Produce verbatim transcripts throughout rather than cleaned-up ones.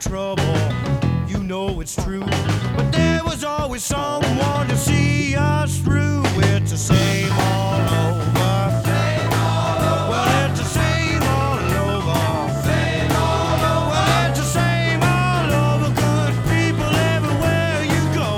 trouble, you know it's true. But there was always someone to see us through. It's the same all over. Same all over. Well, it's the same all over. Same all over. Well, it's the same all over. Good people everywhere you go.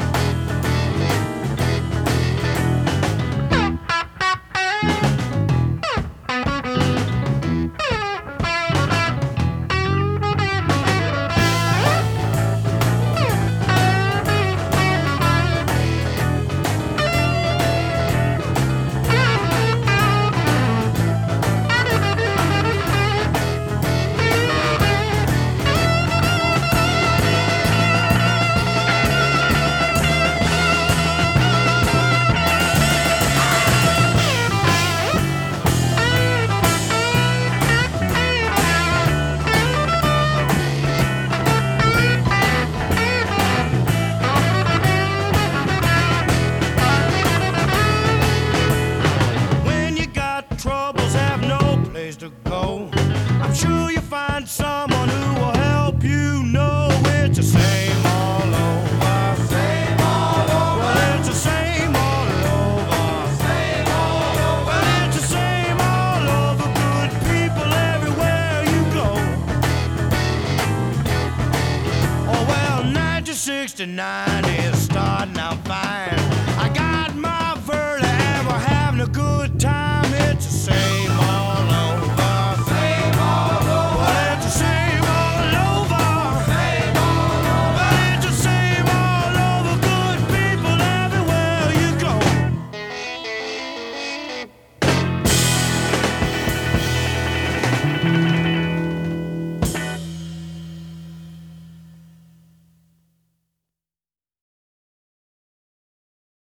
Troubles have no place to go. I'm sure you'll find someone who will help you know it's the same